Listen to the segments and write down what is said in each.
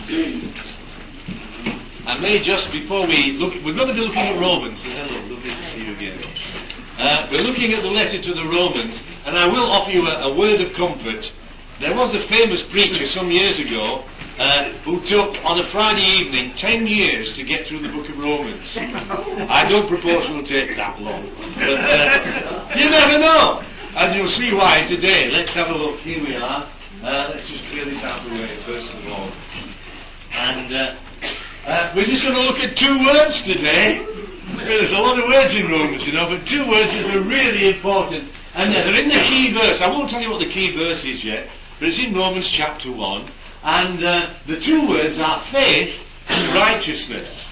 I may just, before we look, we're going to be looking at Romans. Hello, lovely to see you again. We're looking at the letter to the Romans, and I will offer you a word of comfort. There was a famous preacher some years ago who took, on a Friday evening, 10 years to get through the book of Romans. I don't propose it will take that long, but you never know. And you'll see why today. Let's have a look. Here we are. Let's just clear this out of the way first of all. And we're just going to look at two words today. There's a lot of words in Romans, you know, but two words that are really important. And they're in the key verse. I won't tell you what the key verse is yet, but it's in Romans chapter 1. And the two words are faith and righteousness.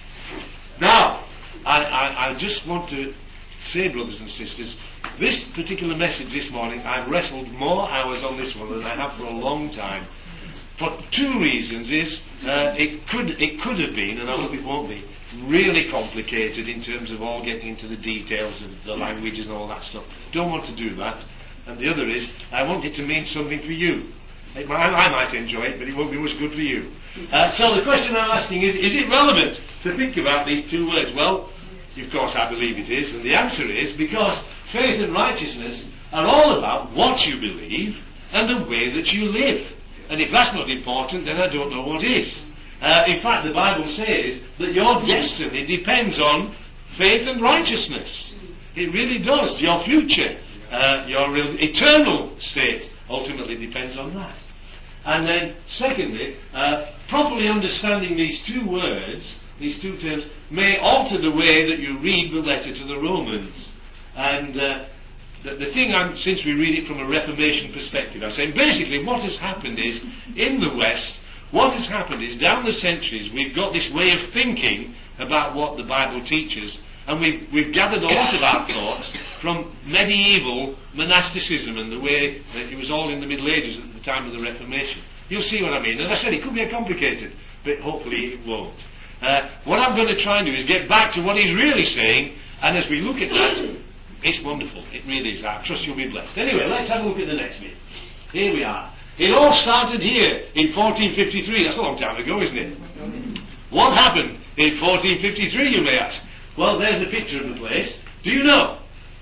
Now, I just want to say, brothers and sisters, this particular message this morning, I've wrestled more hours on this one than I have for a long time. For two reasons. It could have been, and I hope it won't be, really complicated in terms of all getting into the details of the languages and all that stuff. Don't want to do that. And the other is, I want it to mean something for you. I might enjoy it, but it won't be much good for you. So the question I'm asking is it relevant to think about these two words? Well, of course I believe it is, and the answer is because faith and righteousness are all about what you believe and the way that you live. And if that's not important, then I don't know what is. In fact, the Bible says that your destiny depends on faith and righteousness. It really does. Your future, your eternal state ultimately depends on that. And then, secondly, properly understanding these two words, these two terms, may alter the way that you read the letter to the Romans. And the thing, since we read it from a Reformation perspective, I'm saying basically what has happened is, in the West, what has happened is, down the centuries, we've got this way of thinking about what the Bible teaches, and we've gathered a lot of our thoughts from medieval monasticism and the way that it was all in the Middle Ages at the time of the Reformation. You'll see what I mean. As I said, it could be complicated, but hopefully it won't. What I'm going to try and do is get back to what he's really saying, and as we look at that, it's wonderful. It really is. I trust you'll be blessed. Anyway, let's have a look at the next bit. Here we are. It all started here in 1453. That's a long time ago, isn't it? What happened in 1453, you may ask? Well, there's a picture of the place. Do you know?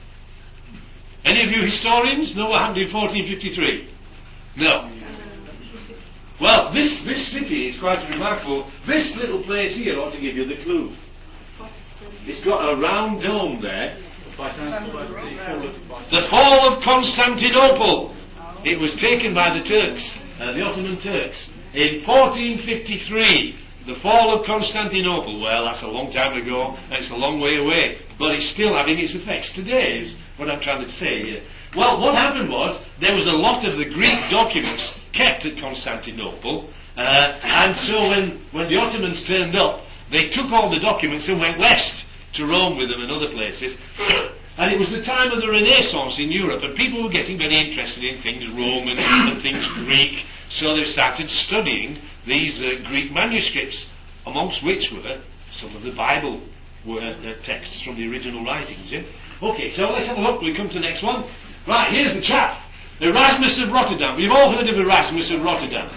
Any of you historians know what happened in 1453? No. Well, this city is quite remarkable. This little place here ought to give you the clue. It's got a round dome there. The fall of Constantinople. It was taken by the Turks, the Ottoman Turks, in 1453. The fall of Constantinople. Well, that's a long time ago, and it's a long way away, but it's still having its effects today, is what I'm trying to say here. Well, what happened was, there was a lot of the Greek documents kept at Constantinople, and so when the Ottomans turned up, they took all the documents and went west to Rome with them and other places. And it was the time of the Renaissance in Europe, and people were getting very interested in things Roman and things Greek, so they started studying these Greek manuscripts, amongst which were some of the Bible texts from the original writings. Yeah? Okay, so let's have a look. We come to the next one. Right, here's the chap. Erasmus of Rotterdam. We've all heard of Erasmus of Rotterdam.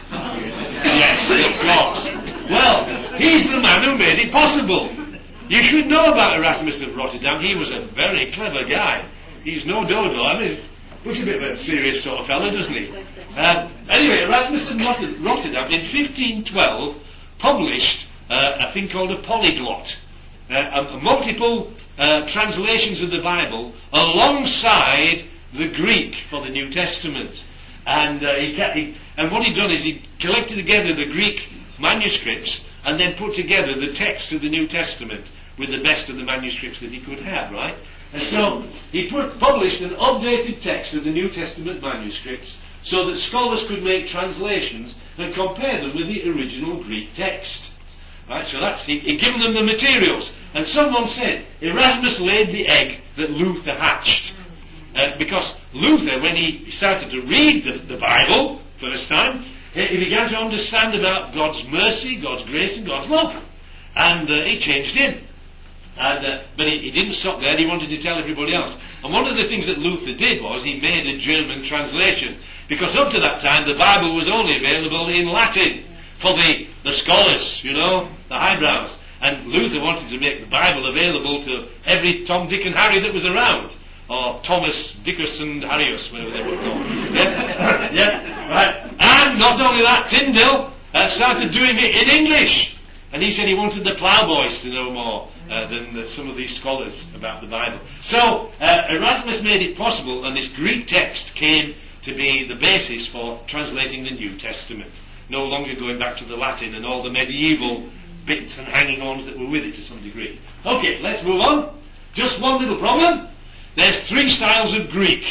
Yes, of course. Well, he's the man who made it possible. You should know about Erasmus of Rotterdam. He was a very clever guy. He's no dodo. I mean, looks a bit of a serious sort of fellow, doesn't he? Anyway, Erasmus of Rotterdam in 1512 published a thing called a polyglot. Multiple translations of the Bible alongside the Greek for the New Testament. And what he'd done is he collected together the Greek manuscripts and then put together the text of the New Testament with the best of the manuscripts that he could have, right? And so he published an updated text of the New Testament manuscripts so that scholars could make translations and compare them with the original Greek text. Right, so he'd given them the materials. And someone said, Erasmus laid the egg that Luther hatched. Because Luther, when he started to read the Bible first time, he began to understand about God's mercy, God's grace and God's love. And it changed him. But he didn't stop there. He wanted to tell everybody else. And one of the things that Luther did was he made a German translation. Because up to that time the Bible was only available in Latin. For the the scholars, the highbrows. And Luther wanted to make the Bible available to every Tom, Dick and Harry that was around. Or Thomas Dickerson Harrius, whatever they were called. Right. And not only that, Tyndale started doing it in English. And he said he wanted the ploughboys to know more than some of these scholars about the Bible. So Erasmus made it possible, and this Greek text came to be the basis for translating the New Testament. No longer going back to the Latin and all the medieval bits and hanging-ons that were with it to some degree. Okay, let's move on. Just one little problem. There's 3 styles of Greek.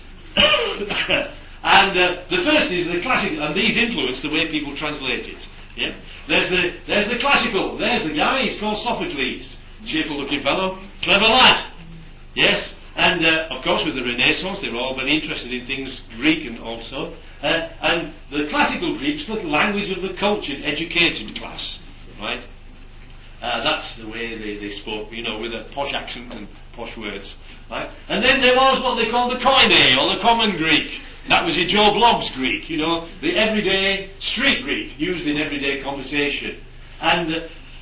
And the first is the classical, and these influence the way people translate it. Yeah? There's the classical. There's the guy, he's called Sophocles. Cheerful looking fellow, clever lad. Yes? And of course with the Renaissance they were all very interested in things Greek and also. And the classical Greeks, the language of the cultured, educated class. Right? That's the way they spoke, with a posh accent and posh words. Right? And then there was what they called the Koine, or the common Greek. That was your Joe Bloggs Greek, the everyday street Greek, used in everyday conversation. And,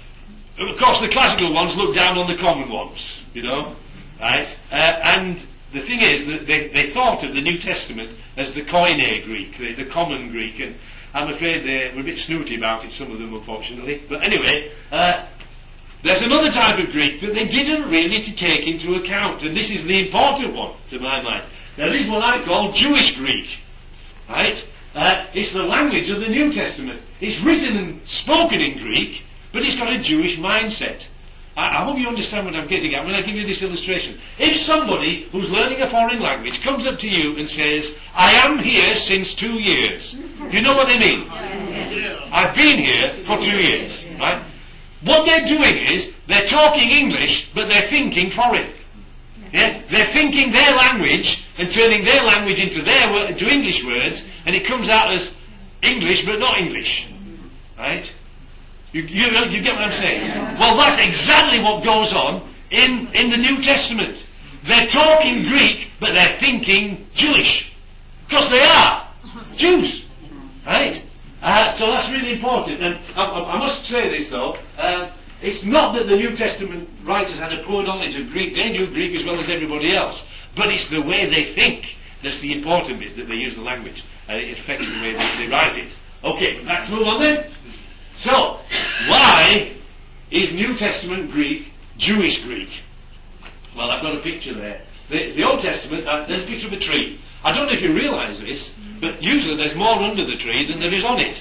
of course, the classical ones looked down on the common ones, right? And the thing is that they thought of the New Testament as the Koine Greek, the common Greek, and I'm afraid they were a bit snooty about it, some of them, unfortunately. But anyway, there's another type of Greek that they didn't really take into account, and this is the important one, to my mind. There is what I call Jewish Greek, right? It's the language of the New Testament. It's written and spoken in Greek, but it's got a Jewish mindset. I hope you understand what I'm getting at when I give you this illustration. If somebody who's learning a foreign language comes up to you and says, I am here since 2 years, you know what they mean? I've been here for 2 years, right? What they're doing is, they're talking English, but they're thinking foreign. Yeah? They're thinking their language and turning their language into English words, and it comes out as English but not English. Right? You get what I'm saying? Well, that's exactly what goes on in the New Testament. They're talking Greek, but they're thinking Jewish. Because they are Jews. Right? So that's really important. And I must say this though, it's not that the New Testament writers had a poor knowledge of Greek. They knew Greek as well as everybody else. But it's the way they think that's the important bit, that they use the language. And it affects the way they write it. Okay, let's move on then. So, why is New Testament Greek Jewish Greek? Well, I've got a picture there. The Old Testament, there's a picture of a tree. I don't know if you realise this, but usually there's more under the tree than there is on it.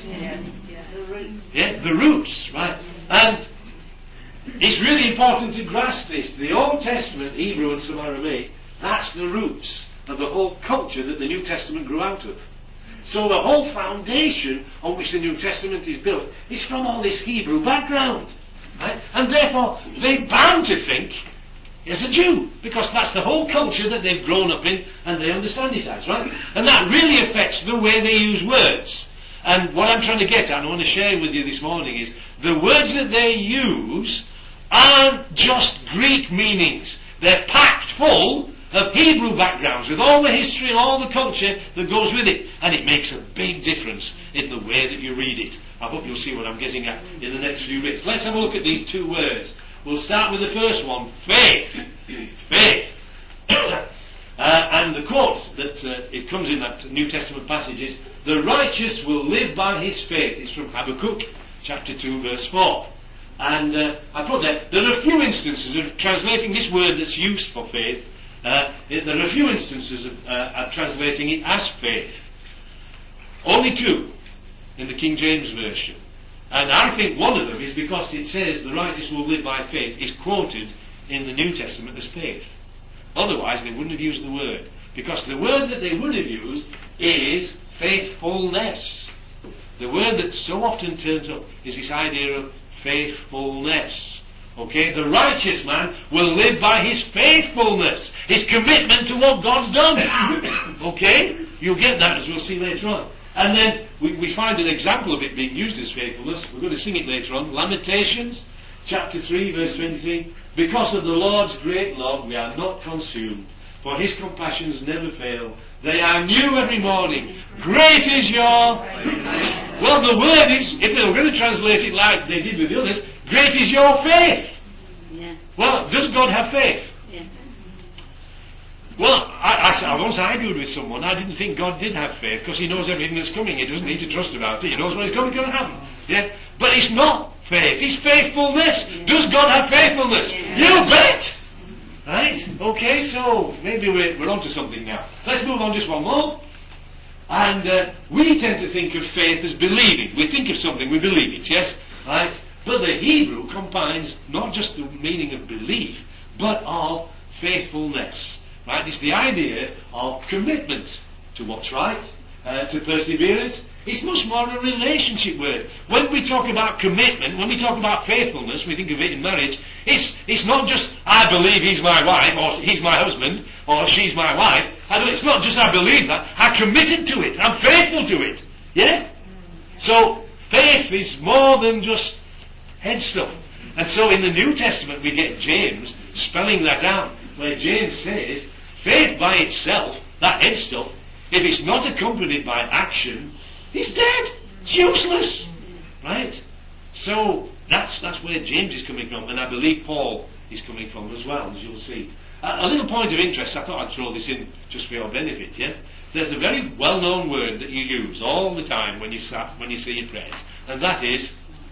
Yeah, the roots, right? And it's really important to grasp this. The Old Testament, Hebrew and some Aramaic, that's the roots of the whole culture that the New Testament grew out of. So the whole foundation on which the New Testament is built is from all this Hebrew background. Right? And therefore, they're bound to think as a Jew, because that's the whole culture that they've grown up in and they understand it as, right? And that really affects the way they use words. And what I'm trying to get at, and I want to share with you this morning, is the words that they use aren't just Greek meanings. They're packed full of Hebrew backgrounds with all the history and all the culture that goes with it. And it makes a big difference in the way that you read it. I hope you'll see what I'm getting at in the next few bits. Let's have a look at these 2 words. We'll start with the first one, faith. Faith. And the quote that it comes in that New Testament passage is, the righteous will live by his faith. It's from Habakkuk, chapter 2, verse 4. And I put there are a few instances of translating this word that's used for faith. There are a few instances of translating it as faith. Only 2 in the King James Version. And I think one of them is because it says the righteous will live by faith is quoted in the New Testament as faith. Otherwise they wouldn't have used the word. Because the word that they would have used is faithfulness. The word that so often turns up is this idea of faithfulness. Okay, the righteous man will live by his faithfulness, his commitment to what God's done. Okay, you'll get that as we'll see later on. And then we find an example of it being used as faithfulness. We're going to sing it later on. Lamentations, chapter 3, verse 23. Because of the Lord's great love, we are not consumed, for his compassions never fail. They are new every morning. Great is your Well, the word is, if they were going to translate it like they did with the others, great is your faith. Yeah. Well, does God have faith? Yeah. Well, I once argued with someone. I didn't think God did have faith because He knows everything that's coming. He doesn't need to trust about it. He knows what is going to happen. Yeah, but it's not faith. It's faithfulness. Does God have faithfulness? You bet. Right? Okay. So maybe we're onto something now. Let's move on just one more. And we tend to think of faith as believing. We think of something, we believe it. Yes, right. But the Hebrew combines not just the meaning of belief, but of faithfulness. Right? It's the idea of commitment to what's right, to perseverance. It's much more a relationship word. When we talk about commitment, when we talk about faithfulness, we think of it in marriage, it's not just, I believe he's my wife, or he's my husband, or she's my wife. It's not just I believe that, I'm committed to it, I'm faithful to it. Yeah? So, faith is more than just head stuff. And so in the New Testament we get James spelling that out, where James says, faith by itself, that head stuff, if it's not accompanied by action, it's dead. It's useless. Right? So that's where James is coming from, and I believe Paul is coming from as well, as you'll see. A little point of interest, I thought I'd throw this in just for your benefit, yeah? There's a very well-known word that you use all the time when you say your prayers, and that is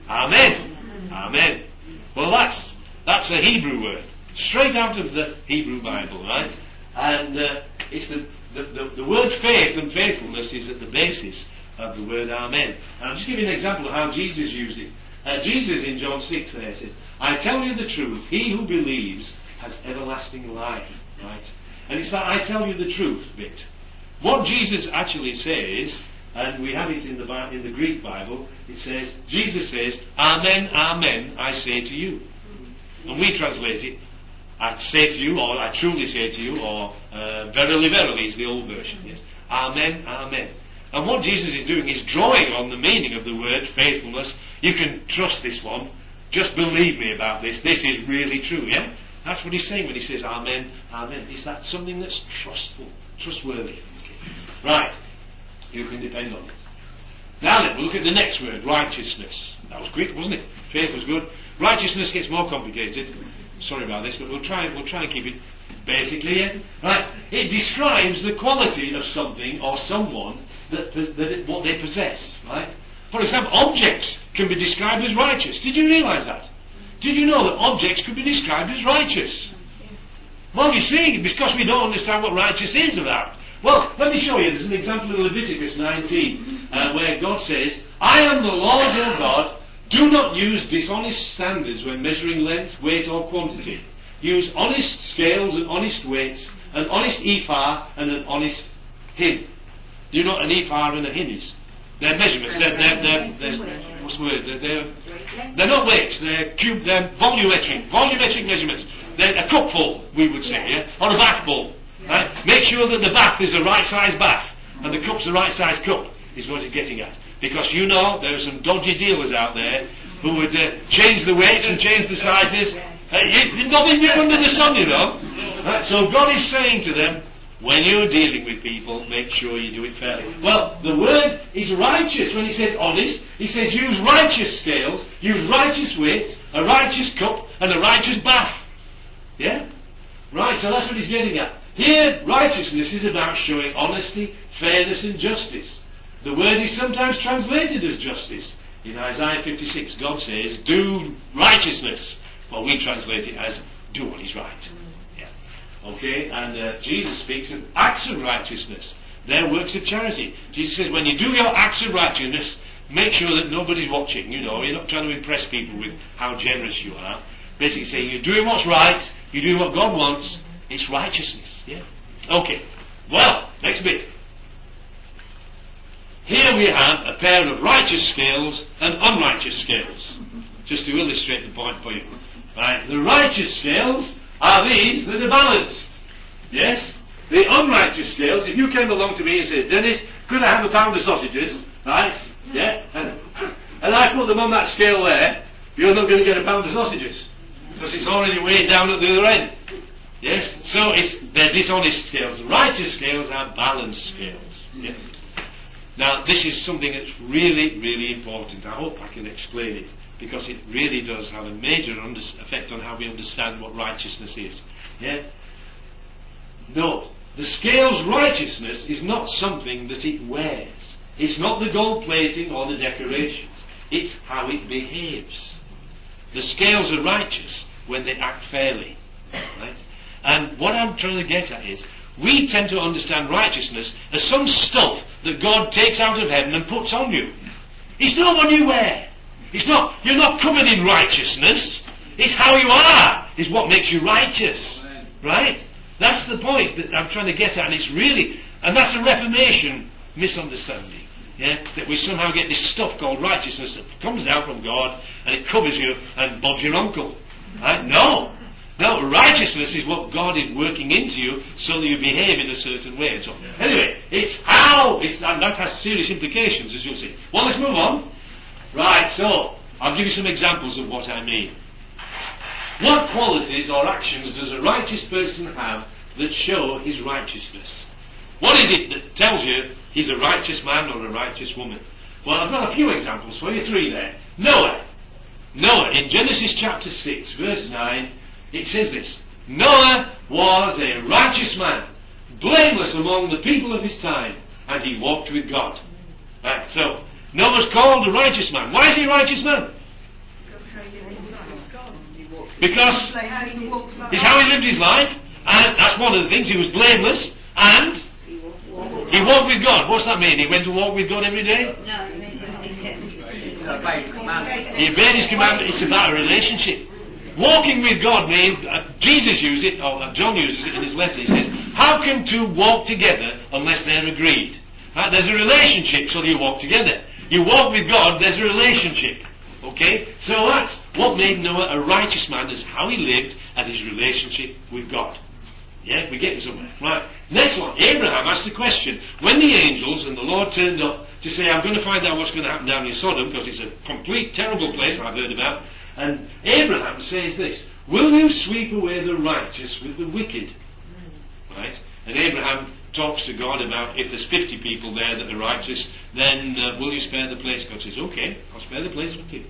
Amen. Amen. Well, that's a Hebrew word, straight out of the Hebrew Bible, right? And it's the word faith and faithfulness is at the basis of the word Amen. And I'll just give you an example of how Jesus used it. Jesus in John 6 there says, I tell you the truth, he who believes has everlasting life. Right? And it's that I tell you the truth bit. What Jesus actually says, and we have it in the Greek Bible, it says, Jesus says, Amen, Amen, I say to you. And we translate it, I say to you, or I truly say to you, or verily, verily is the old version. Yes? Amen, Amen. And what Jesus is doing is drawing on the meaning of the word faithfulness. You can trust this one. Just believe me about this. This is really true, yeah? That's what he's saying when he says Amen, Amen. Is that something that's trustworthy? Okay. Right. You can depend on it. Now then, we'll look at the next word, righteousness. That was quick, wasn't it? Faith was good. Righteousness gets more complicated. Sorry about this, but we'll try and keep it basically, yeah? Right. It describes the quality of something or someone what they possess, right? For example, objects can be described as righteous. Did you realise that? Did you know that objects could be described as righteous? Well, you see, because we don't understand what righteous is about. Well, let me show you. There's an example in Leviticus 19 where God says, I am the Lord your God. Do not use dishonest standards when measuring length, weight or quantity. Use honest scales and honest weights, an honest ephah and an honest hin. Do you know what an ephah and a hin is? They're measurements. They're what's the word? They're not weights. They're volumetric measurements. They're a cupful, we would say, yeah, or a bath bowl. Right? Make sure that the bath is the right size bath and the cup's the right size cup. Is what he's getting at. Because you know there are some dodgy dealers out there who would change the weights and change the sizes. Nothing new under the sun, you know. Right? So God is saying to them, when you're dealing with people, make sure you do it fairly. Well, the word is righteous. When he says honest, he says use righteous scales, use righteous weights, a righteous cup, and a righteous bath. Yeah? Right, so that's what he's getting at. Here, righteousness is about showing honesty, fairness, and justice. The word is sometimes translated as justice. In Isaiah 56, God says, do righteousness. Well, we translate it as do what is right. Yeah. Okay, and Jesus speaks of acts of righteousness. They're works of charity. Jesus says, when you do your acts of righteousness, make sure that nobody's watching. You know, you're not trying to impress people with how generous you are. Basically saying, you're doing what's right, you're doing what God wants, it's righteousness. Yeah. Okay. Well, next bit. Here we have a pair of righteous scales and unrighteous scales. Just to illustrate the point for you. Right? The righteous scales are these that are balanced. Yes? The unrighteous scales, if you came along to me and says, Dennis, could I have a pound of sausages? Right? Yeah? And I put them on that scale there, you're not going to get a pound of sausages. Because it's already way down at the other end. Yes? So they're dishonest scales. Righteous scales are balanced scales. Yes? Now, this is something that's really, really important. I hope I can explain it, because it really does have a major effect on how we understand what righteousness is. Yeah? No, the scale's righteousness is not something that it wears. It's not the gold plating or the decorations. It's how it behaves. The scales are righteous when they act fairly. Right? And what I'm trying to get at is, we tend to understand righteousness as some stuff that God takes out of heaven and puts on you. It's not what you wear. It's not, you're not covered in righteousness. It's how you are is what makes you righteous. Right? That's the point that I'm trying to get at, and it's really, and that's a Reformation misunderstanding. Yeah? That we somehow get this stuff called righteousness that comes down from God and it covers you and Bob's your uncle. Right? No, righteousness is what God is working into you so that you behave in a certain way. So, anyway, it's how, and that has serious implications, as you'll see. Well, let's move on. Right, so, I'll give you some examples of what I mean. What qualities or actions does a righteous person have that show his righteousness? What is it that tells you he's a righteous man or a righteous woman? Well, I've got a few examples for you, 3 there. Noah, in Genesis chapter 6, verse 9, it says this: Noah was a righteous man, blameless among the people of his time, and he walked with God. Right, so, Noah's called a righteous man. Why is he a righteous man? Because it's how he lived his life, and that's one of the things. He was blameless, and he walked with God. What's that mean? He went to walk with God every day? No, he obeyed his commandment. It's about a relationship. Walking with God means, Jesus used it, or John uses it in his letter. He says, how can two walk together unless they're agreed? Right? There's a relationship, so you walk together. You walk with God, there's a relationship. Okay? So that's what made Noah a righteous man, is how he lived and his relationship with God. Yeah, we're getting somewhere. Right. Next one. Abraham asked the question, when the angels and the Lord turned up to say, I'm going to find out what's going to happen down in Sodom, because it's a complete terrible place I've heard about, and Abraham says this: will you sweep away the righteous with the wicked? Right? And Abraham talks to God about, if there's 50 people there that are righteous, then will you spare the place? God says, okay, I'll spare the place for 50.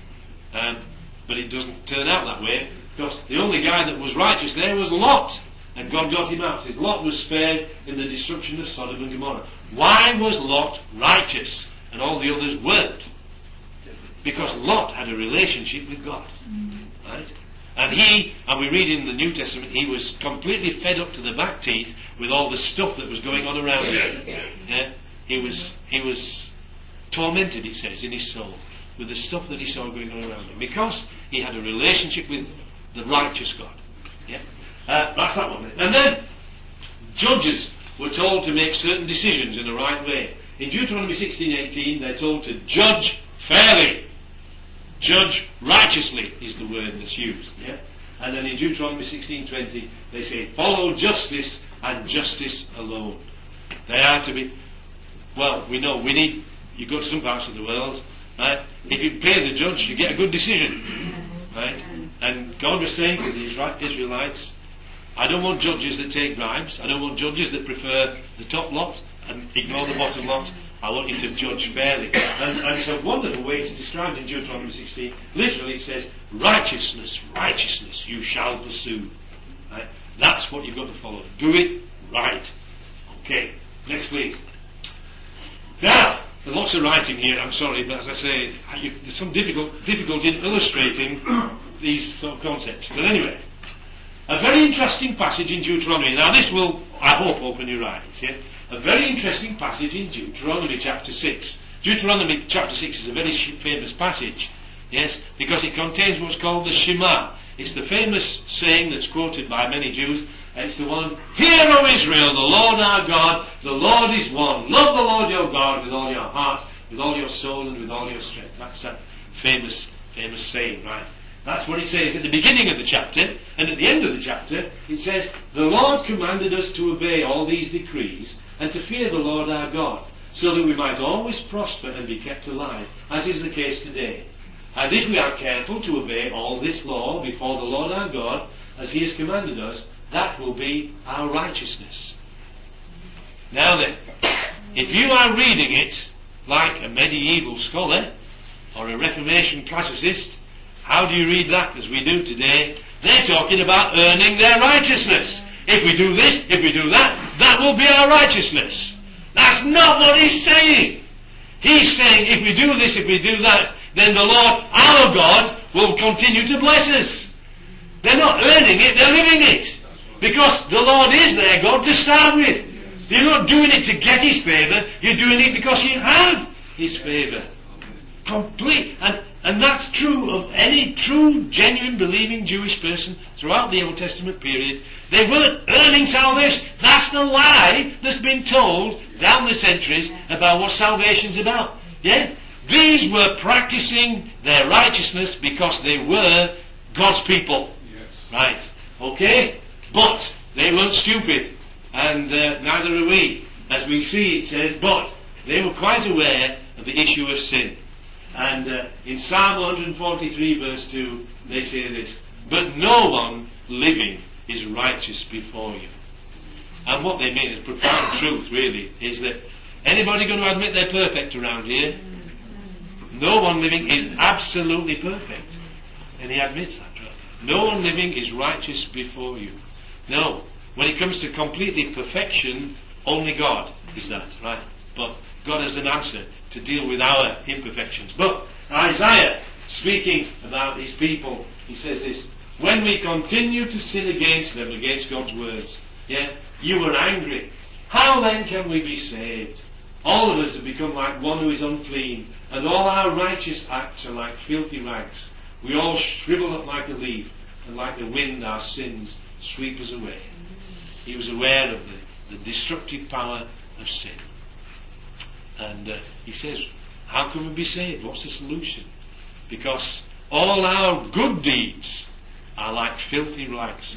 But it doesn't turn out that way, because the only guy that was righteous there was Lot. And God got him out. Says Lot was spared in the destruction of Sodom and Gomorrah. Why was Lot righteous and all the others weren't? Because Lot had a relationship with God. Right? And we read in the New Testament, he was completely fed up to the back teeth with all the stuff that was going on around him. Yeah? He was tormented, it says, in his soul with the stuff that he saw going on around him, because he had a relationship with the righteous God. Yeah? That's that one. And then, judges were told to make certain decisions in the right way. In Deuteronomy 16:18, they're told to judge fairly. Judge righteously is the word that's used. Yeah? And then in Deuteronomy 16:20, they say, follow justice and justice alone. They are to be, well, we know, you go to some parts of the world, right? If you pay the judge, you get a good decision. Right? And God was saying to the Israelites, I don't want judges that take bribes. I don't want judges that prefer the top lot and ignore the bottom lot. I want you to judge fairly. And it's a wonderful way it's described in Deuteronomy 16. Literally it says, righteousness, righteousness you shall pursue. Right? That's what you've got to follow. Do it right. Okay, next please. Now, there's lots of writing here, I'm sorry, but as I say, there's some difficulty in illustrating these sort of concepts. But anyway, a very interesting passage in Deuteronomy. Now this will, I hope, open your eyes. Yeah? A very interesting passage in Deuteronomy chapter 6. Deuteronomy chapter 6 is a very famous passage, yes, because it contains what's called the Shema. It's the famous saying that's quoted by many Jews, and it's the one, Hear, O Israel, the Lord our God, the Lord is one. Love the Lord your God with all your heart, with all your soul, and with all your strength. That's that famous saying, right? That's what it says at the beginning of the chapter, and at the end of the chapter, it says, the Lord commanded us to obey all these decrees, and to fear the Lord our God, so that we might always prosper and be kept alive, as is the case today. And if we are careful to obey all this law before the Lord our God, as he has commanded us, that will be our righteousness. Now then, If you are reading it like a medieval scholar or a Reformation classicist, how do you read that as we do today? They're talking about earning their righteousness. If we do this, if we do that, that will be our righteousness. That's not what he's saying. He's saying if we do this, if we do that, then the Lord, our God, will continue to bless us. They're not earning it, they're living it. Because the Lord is their God to start with. You're not doing it to get His favour, you're doing it because you have His favour. Complete. And that's true of any true, genuine, believing Jewish person throughout the Old Testament period. They weren't earning salvation. That's the lie that's been told down the centuries about what salvation's about. Yeah? These were practicing their righteousness because they were God's people. Yes. Right. Okay? But they weren't stupid. And neither are we. As we see, it says, but they were quite aware of the issue of sin. And in Psalm 143 verse 2, they say this, but no one living is righteous before you. And what they mean is profound truth, really, is that anybody going to admit they're perfect around here? No one living is absolutely perfect. And he admits that. No one living is righteous before you. No. When it comes to completely perfection, only God is that, right? But God has an answer to deal with our imperfections. But Isaiah, speaking about his people, he says this, when we continue to sin against them, against God's words, you were angry. How then can we be saved? All of us have become like one who is unclean, and all our righteous acts are like filthy rags. We all shrivel up like a leaf, and like the wind our sins sweep us away. He was aware of the destructive power of sin. And he says, how can we be saved? What's the solution? Because all our good deeds are like filthy rags.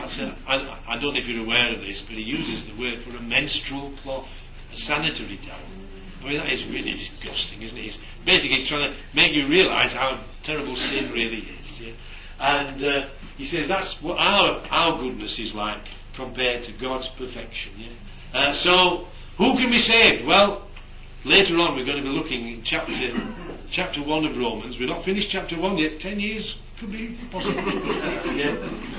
I don't know if you're aware of this, but he uses the word for a menstrual cloth, a sanitary towel. I mean, that is really disgusting, isn't it? Basically, he's trying to make you realise how terrible sin really is. Yeah? And he says that's what our goodness is like compared to God's perfection. Yeah? So, who can be saved? Well, later on we're going to be looking in chapter 1 of Romans. We're not finished chapter 1 yet. 10 years could be possible. Yeah.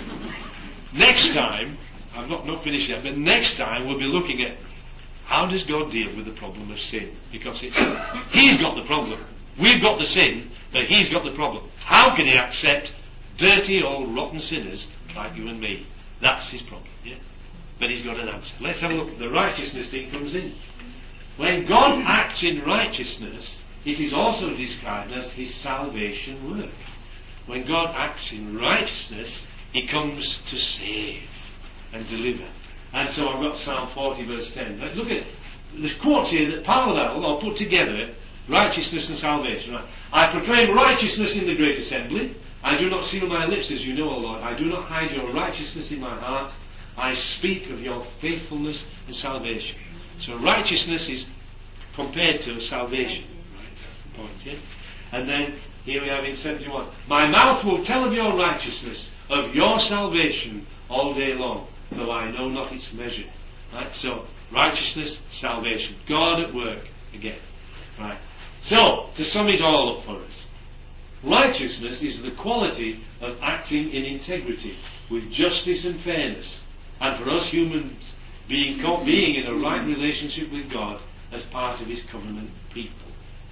Next time, I'm not finished yet, but next time we'll be looking at how does God deal with the problem of sin? Because He's got the problem. We've got the sin, but He's got the problem. How can He accept dirty old rotten sinners like you and me? That's His problem. Yeah? But He's got an answer. Let's have a look. The righteousness thing comes in. When God acts in righteousness, it is also described as His salvation work. When God acts in righteousness, He comes to save and deliver. And so I've got Psalm 40 verse 10. Let's look at the quotes here that parallel or put together righteousness and salvation. Right? I proclaim righteousness in the great assembly. I do not seal my lips, as you know, O Lord. I do not hide your righteousness in my heart. I speak of your faithfulness and salvation. So righteousness is compared to salvation. Right? That's the point, yeah? And then here we have in 71. My mouth will tell of your righteousness, of your salvation all day long, though I know not its measure. Right? So righteousness, salvation. God at work again. Right? So, to sum it all up for us. Righteousness is the quality of acting in integrity, with justice and fairness, and for us humans being in a right relationship with God as part of His covenant people.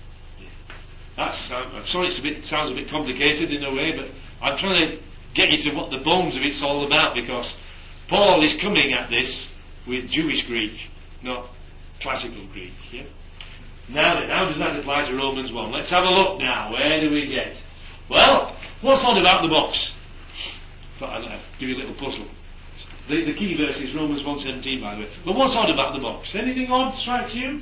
That's, I'm sorry it sounds a bit complicated in a way, but I'm trying to get you to what the bones of it's all about, because Paul is coming at this with Jewish Greek, not classical Greek. Yeah? Now then, how does that apply to Romans 1? Let's have a look now. Where do we get? Well, what's odd about the box? I'll give you a little puzzle. The key verse is Romans 1:17, by the way. But what's odd about the box? Anything odd strikes you?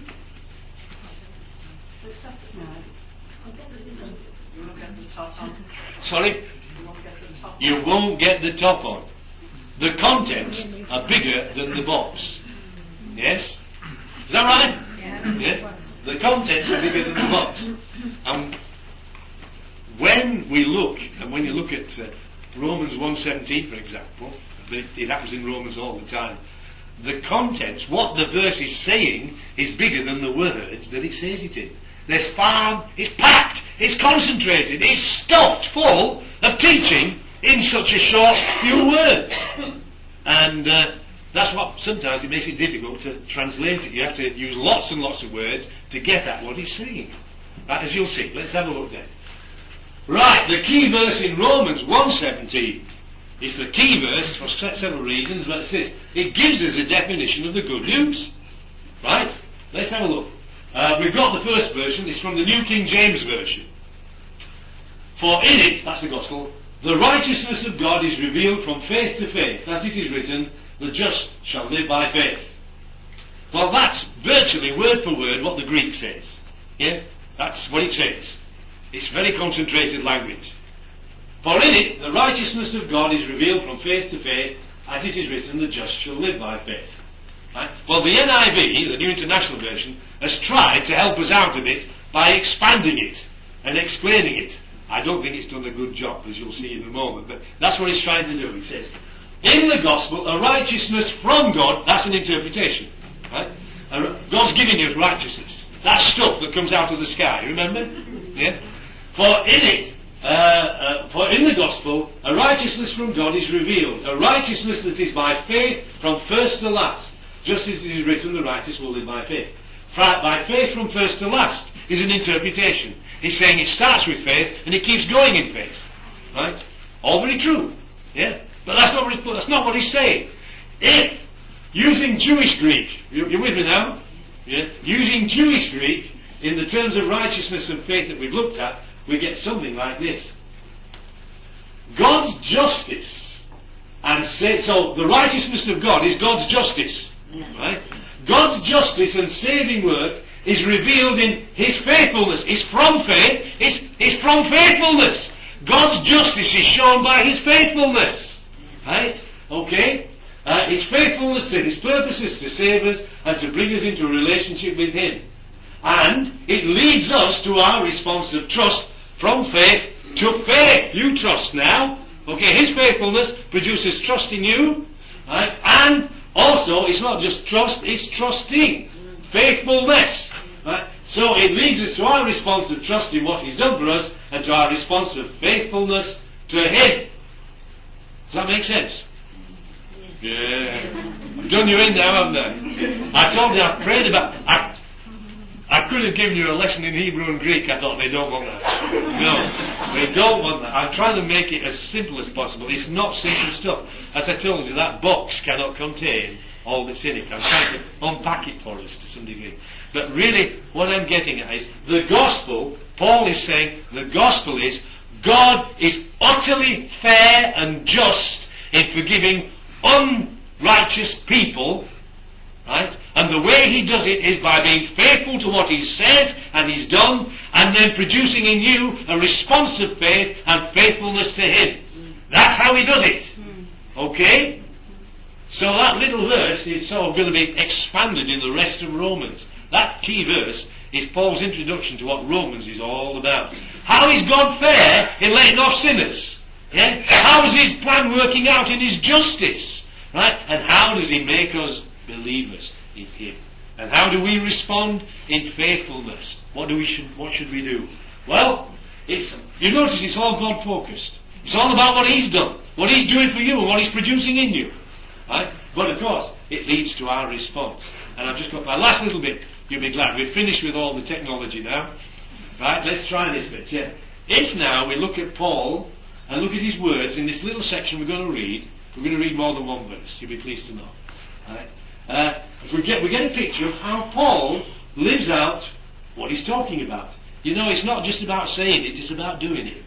Sorry? You won't get the top on. The contents are bigger than the box. Yes? Is that right? Yeah. The contents are bigger than the box. And when we look, and when you look at Romans 1:17, for example, it happens in Romans all the time, the contents, what the verse is saying, is bigger than the words that it says it in. There's it's packed, it's concentrated, it's stuffed full of teaching in such a short few words. And that's what sometimes it makes it difficult to translate it. You have to use lots and lots of words to get at what he's saying. Right, as you'll see. Let's have a look then. Right, the key verse in Romans 1:17 is the key verse for several reasons, but it says, it gives us a definition of the good news. Right? Let's have a look. We've got the first version, it's from the New King James Version. For in it, that's the gospel, the righteousness of God is revealed from faith to faith, as it is written, the just shall live by faith. Well, that's virtually word for word what the Greek says. Yeah? That's what it says. It's very concentrated language. For in it, the righteousness of God is revealed from faith to faith, as it is written, the just shall live by faith. Right? Well, the NIV, the New International Version, has tried to help us out of it by expanding it and explaining it. I don't think it's done a good job, as you'll see in a moment, but that's what it's trying to do. It says, in the gospel, a righteousness from God, that's an interpretation. Right? God's giving you righteousness. That's stuff that comes out of the sky, remember? Yeah? For in the gospel, a righteousness from God is revealed, a righteousness that is by faith from first to last, just as it is written, the righteous will live by faith. By faith from first to last is an interpretation. He's saying it starts with faith and it keeps going in faith. Right? All very true. Yeah? But that's not what he's saying. If, using Jewish Greek, you're with me now? Yeah? Using Jewish Greek, in the terms of righteousness and faith that we've looked at, we get something like this. God's justice, so the righteousness of God is God's justice. Right? God's justice and saving work is revealed in His faithfulness. It's from faith. It's from faithfulness. God's justice is shown by His faithfulness. Right? Okay? His faithfulness to His purposes to save us and to bring us into a relationship with Him. And it leads us to our response of trust from faith to faith. You trust now. Okay, His faithfulness produces trust in you. Right? And also, it's not just trust, it's trusting. Faithfulness. Right? So it leads us to our response of trust in what He's done for us and to our response of faithfulness to Him. Does that make sense? Yeah. I've done you in now, haven't I? I told you I prayed about... I could have given you a lesson in Hebrew and Greek. I thought they don't want that. No, they don't want that. I'm trying to make it as simple as possible. It's not simple stuff. As I told you, that box cannot contain all that's in it. I'm trying to unpack it for us to some degree. But really, what I'm getting at is, the gospel, Paul is saying, the gospel is, God is utterly fair and just in forgiving unrighteous people. Right? And the way He does it is by being faithful to what He says and He's done, and then producing in you a response of faith and faithfulness to Him. That's how He does it. Okay? So that little verse is sort of going to be expanded in the rest of Romans. That key verse is Paul's introduction to what Romans is all about. How is God fair in letting off sinners? Yeah? How is His plan working out in His justice? Right? And how does He make us believers in Him? And how do we respond? In faithfulness. What should we do? Well, you notice it's all God focused. It's all about what He's done, what He's doing for you, and what He's producing in you. Right? But of course, it leads to our response. And I've just got my last little bit. You'll be glad. We've finished with all the technology now. Right? Let's try this bit. Yeah. If now we look at Paul and look at his words in this little section we're going to read more than one verse. You'll be pleased to know. Right? We get a picture of how Paul lives out what he's talking about. You know, it's not just about saying it, it's about doing it.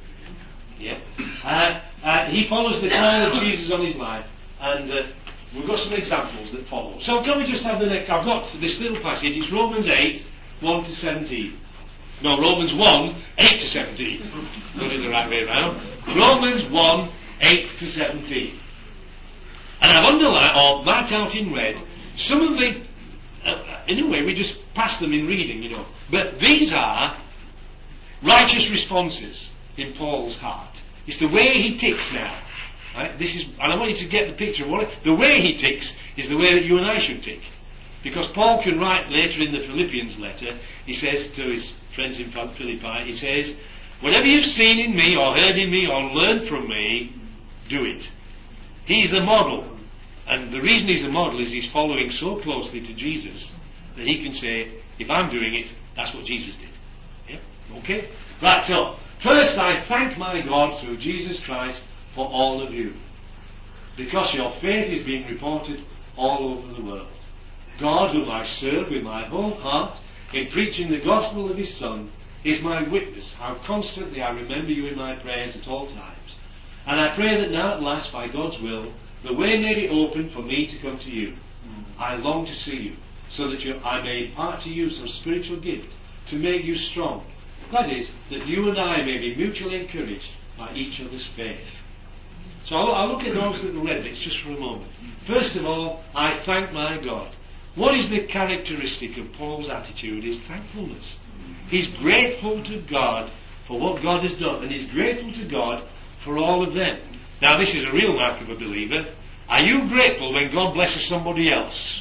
Yeah? He follows the call of Jesus on his life, and we've got some examples that follow. So can we just have the next? I've got this little passage. It's Romans 8, 1 to 17. No, Romans 1, 8 to 17. Got it the right way around. Romans 1, 8 to 17. And I've underlined or marked out in red some of the, in a way we just pass them in reading, you know. But these are righteous responses in Paul's heart. It's the way he ticks now. Right? And I want you to get the picture of the way he ticks is the way that you and I should tick. Because Paul can write later in the Philippians letter, he says to his friends in Philippi, he says, whatever you've seen in me, or heard in me, or learned from me, do it. He's the model. And the reason he's a model is he's following so closely to Jesus that he can say, if I'm doing it, that's what Jesus did. Yeah? Okay? Right, so, first I thank my God through Jesus Christ for all of you. Because your faith is being reported all over the world. God, whom I serve with my whole heart in preaching the gospel of his Son, is my witness how constantly I remember you in my prayers at all times. And I pray that now at last, by God's will, the way may be opened for me to come to you. I long to see you, so that I may impart to you some spiritual gift to make you strong. That is, that you and I may be mutually encouraged by each other's faith. So I'll look at those little red bits just for a moment. First of all, I thank my God. What is the characteristic of Paul's attitude is thankfulness. He's grateful to God for what God has done, and he's grateful to God for all of them. Now this is a real mark of a believer. Are you grateful when God blesses somebody else?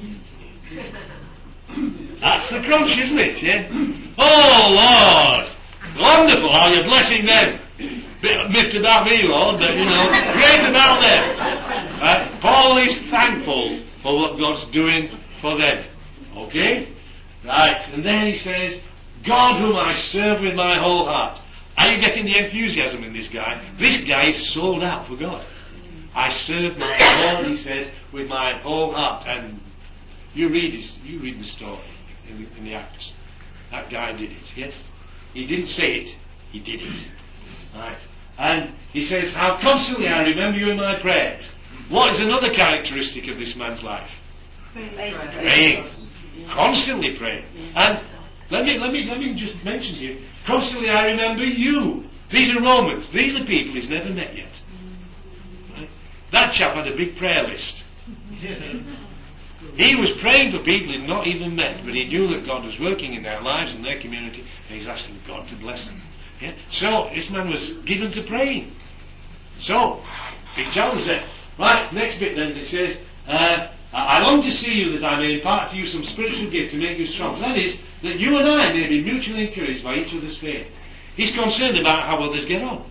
That's the crunch, isn't it? Yeah? Oh Lord! Wonderful how you're blessing them. Bit miffed about me, Lord, but great about them. Paul is thankful for what God's doing for them. Okay? Right, and then he says, God whom I serve with my whole heart. Are you getting the enthusiasm in this guy? This guy is sold out for God. I serve my Lord, he says, with my whole heart. And you read the story in the Acts. That guy did it, yes? He didn't say it, he did it. Right. And he says, how constantly I remember you in my prayers. What is another characteristic of this man's life? Praying. Constantly praying. And let me just mention to you, constantly I remember you. These are Romans. These are people he's never met yet. Right? That chap had a big prayer list. He was praying for people he'd not even met, but he knew that God was working in their lives and their community, and he's asking God to bless them. Yeah? So, this man was given to praying. So, big challenge there. Right, next bit then, it says, I long to see you that I may impart to you some spiritual gift to make you strong. That is, that you and I may be mutually encouraged by each other's faith. He's concerned about how others get on.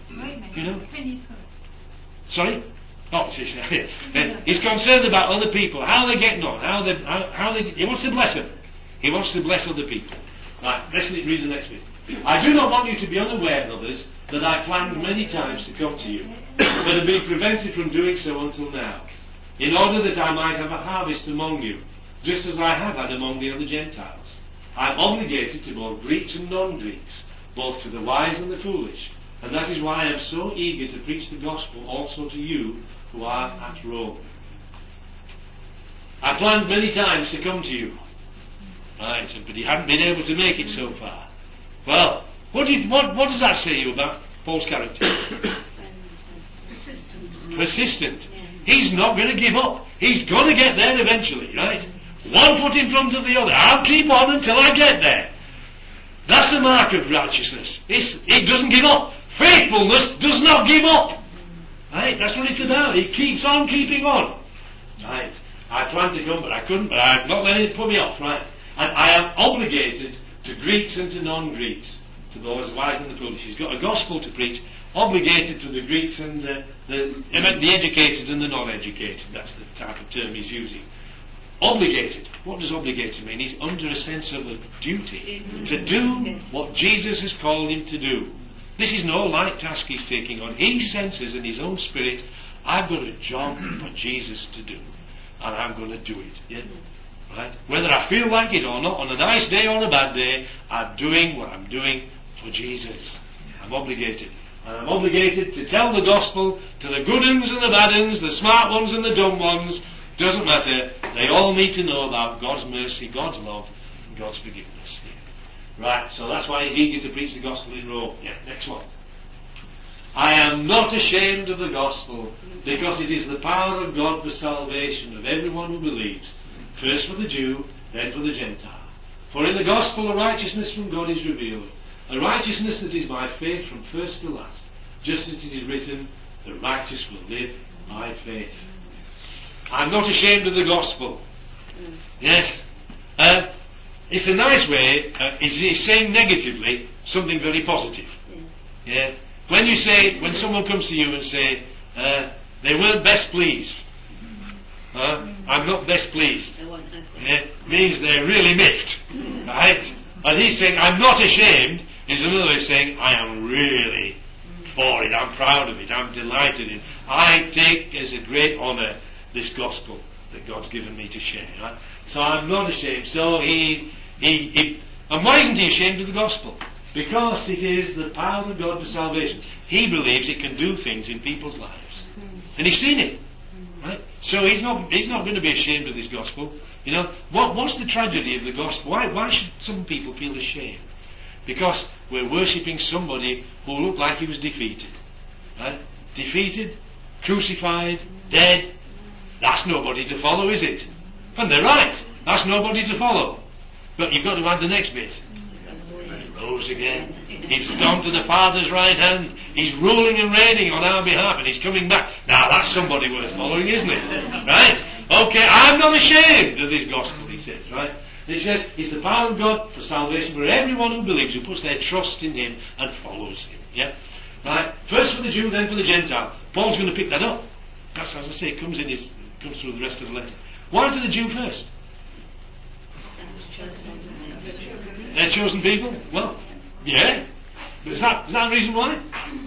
Sorry? Oh, he's concerned about other people, how they're getting on, he wants to bless them. He wants to bless other people. Right, let's read the next bit. I do not want you to be unaware, brothers, that I planned many times to come to you, but have been prevented from doing so until now, in order that I might have a harvest among you, just as I have had among the other Gentiles. I am obligated to both Greeks and non-Greeks, both to the wise and the foolish, and that is why I am so eager to preach the gospel also to you who are at Rome. I planned many times to come to you, right, but you haven't been able to make it so far. Well, what does that say you about Paul's character? Persistent. He's not going to give up. He's going to get there eventually, right? One foot in front of the other. I'll keep on until I get there. That's the mark of righteousness. It doesn't give up. Faithfulness does not give up. Right? That's what it's about. He keeps on keeping on. Right? I planned to come, but I couldn't, but I'm not letting it put me off, right? And I am obligated to Greeks and to non-Greeks, to those wise and the foolish. He's got a gospel to preach, obligated to the Greeks and the educated and the non-educated. That's the type of term he's using. Obligated. What does obligated mean? He's under a sense of a duty to do what Jesus has called him to do. This is no light task he's taking on. He senses in his own spirit, I've got a job for Jesus to do, and I'm going to do it. Yeah? Right? Whether I feel like it or not, on a nice day or on a bad day, I'm doing what I'm doing for Jesus. I'm obligated. And I'm obligated to tell the gospel to the good uns and the bad uns, the smart ones and the dumb ones. Doesn't matter. They all need to know about God's mercy, God's love, and God's forgiveness. Yeah. Right, so that's why he's eager to preach the gospel in Rome. Yeah, next one. I am not ashamed of the gospel, because it is the power of God for salvation of everyone who believes, first for the Jew, then for the Gentile. For in the gospel a righteousness from God is revealed, a righteousness that is by faith from first to last, just as it is written, the righteous will live by faith. I'm not ashamed of the gospel. Yes. It's a nice way, he's saying negatively something very positive. Yeah. When someone comes to you and say, they weren't best pleased. I'm not best pleased. It means they're really miffed. Right? And he's saying, I'm not ashamed, is another way of saying, I am really for it, I'm proud of it, I'm delighted in it. I take as a great honour this gospel that God's given me to share. Right? So I'm not ashamed. So and why isn't he ashamed of the gospel? Because it is the power of God for salvation. He believes it can do things in people's lives. And he's seen it. Right? So he's not going to be ashamed of this gospel. You know, what's the tragedy of the gospel? Why should some people feel ashamed? Because we're worshipping somebody who looked like he was defeated. Right? Defeated, crucified, dead. That's nobody to follow, is it? And they're right. That's nobody to follow. But you've got to add the next bit. He rose again. He's gone to the Father's right hand. He's ruling and reigning on our behalf, and he's coming back. Now that's somebody worth following, isn't it? Right? Okay, I'm not ashamed of this gospel, he says, right? And he says, it's the power of God for salvation for everyone who believes, who puts their trust in him and follows him. Yeah? Right? First for the Jew, then for the Gentile. Paul's going to pick that up. That's, as I say, it comes through the rest of the letter. Why to the Jew first? They're chosen people? Well, yeah. But is that the reason why?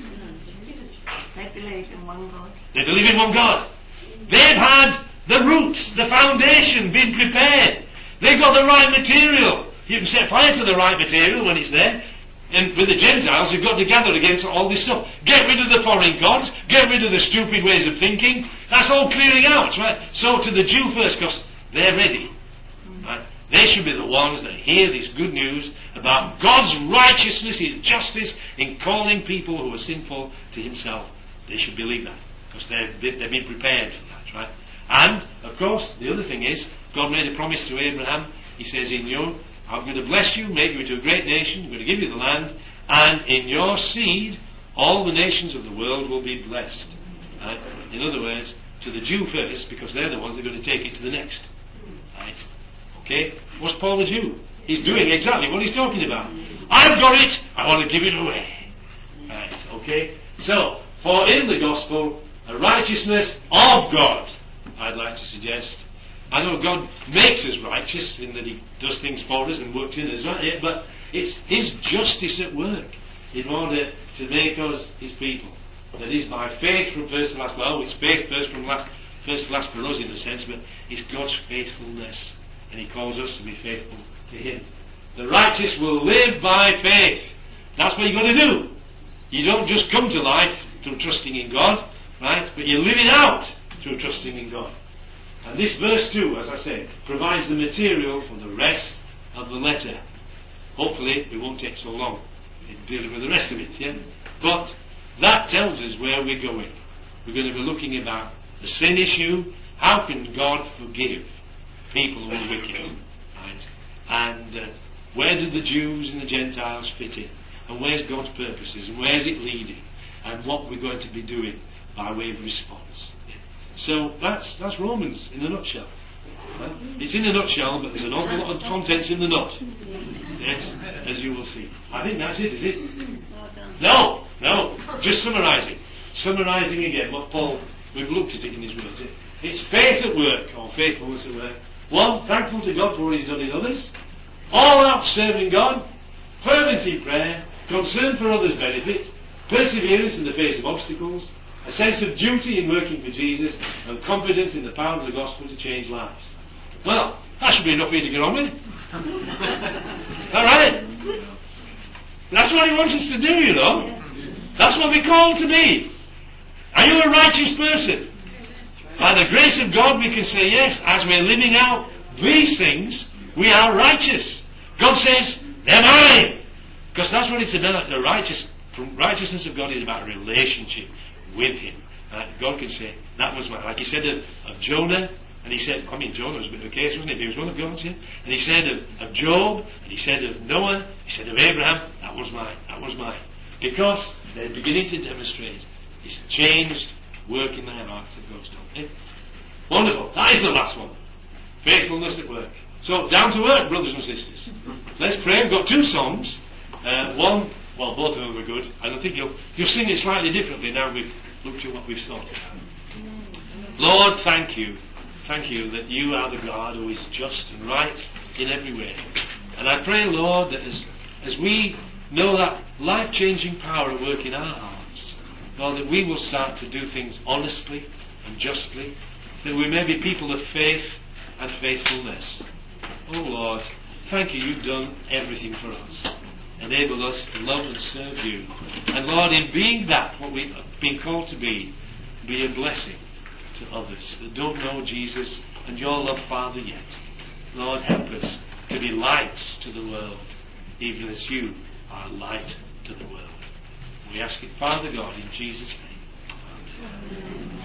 They believe in one God. They believe in one God. They've had the roots, the foundation, been prepared. They've got the right material. You can set fire to the right material when it's there. And with the Gentiles, you've got to gather against all this stuff. Get rid of the foreign gods. Get rid of the stupid ways of thinking. That's all clearing out, right? So to the Jew first, because they're ready. Right? They should be the ones that hear this good news about God's righteousness, His justice in calling people who are sinful to Himself. They should believe that, because they've been prepared for that, right? And, of course, the other thing is, God made a promise to Abraham. He says, I'm going to bless you, make you into a great nation, I'm going to give you the land, and in your seed, all the nations of the world will be blessed. Right? In other words, to the Jew first, because they're the ones that are going to take it to the next. Right? Okay? What's Paul the Jew? He's doing exactly what he's talking about. I've got it, I want to give it away. Right? Okay? So, for in the gospel, a righteousness of God, I'd like to suggest. I know God makes us righteous in that He does things for us and works in us, right? But it's His justice at work in order to make us His people. That is by faith from first to last. Well, it's faith first to last for us in a sense, but it's God's faithfulness. And He calls us to be faithful to Him. The righteous will live by faith. That's what you've got to do. You don't just come to life through trusting in God, right? But you live it out through trusting in God. And this verse 2, as I say, provides the material for the rest of the letter. Hopefully it won't take so long in dealing with the rest of it, yeah? But that tells us where we're going. We're going to be looking about the sin issue. How can God forgive people who are wicked? Right? And where do the Jews and the Gentiles fit in? And where's God's purposes? And where's it leading? And what we're going to be doing by way of response. So that's Romans in a nutshell. Right? It's in a nutshell, but there's an awful lot of contents in the nut. Yes, as you will see. I think that's it, is it? No, just summarising. Summarising again what Paul, we've looked at it in his words. It's faith at work, or faithfulness at work. 1, thankful to God for what He's done in others. All out serving God. Fervent in prayer. Concern for others' benefit. Perseverance in the face of obstacles. A sense of duty in working for Jesus, and confidence in the power of the gospel to change lives. Well, that should be enough for you to get on with. Alright? That's what He wants us to do, you know. That's what we're called to be. Are you a righteous person? By the grace of God we can say yes, as we're living out these things, we are righteous. God says, they're mine. Because that's what it's about. The righteousness of God is about a relationship with Him. God can say, that was mine. Like He said of Jonah, and He said, Jonah was a bit of a case, wasn't he? He was one of God's, yeah? And He said of Job, and He said of Noah, He said of Abraham, that was mine. Because they're beginning to demonstrate It's a changed work in their hearts that goes down. Wonderful. That is the last one. Faithfulness at work. So, down to work, brothers and sisters. Let's pray. We've got 2 songs. One, well, both of them are good. And I think you'll sing it slightly differently now we've looked at what we've thought about. Lord, thank you. Thank you that you are the God who is just and right in every way. And I pray, Lord, that as we know that life-changing power at work in our hearts, Lord, that we will start to do things honestly and justly, that we may be people of faith and faithfulness. Oh Lord, thank you, you've done everything for us. Enable us to love and serve you. And Lord, in being that, what we've been called to be a blessing to others that don't know Jesus and your love, Father, yet. Lord, help us to be lights to the world, even as you are light to the world. We ask it, Father God, in Jesus' name. Amen.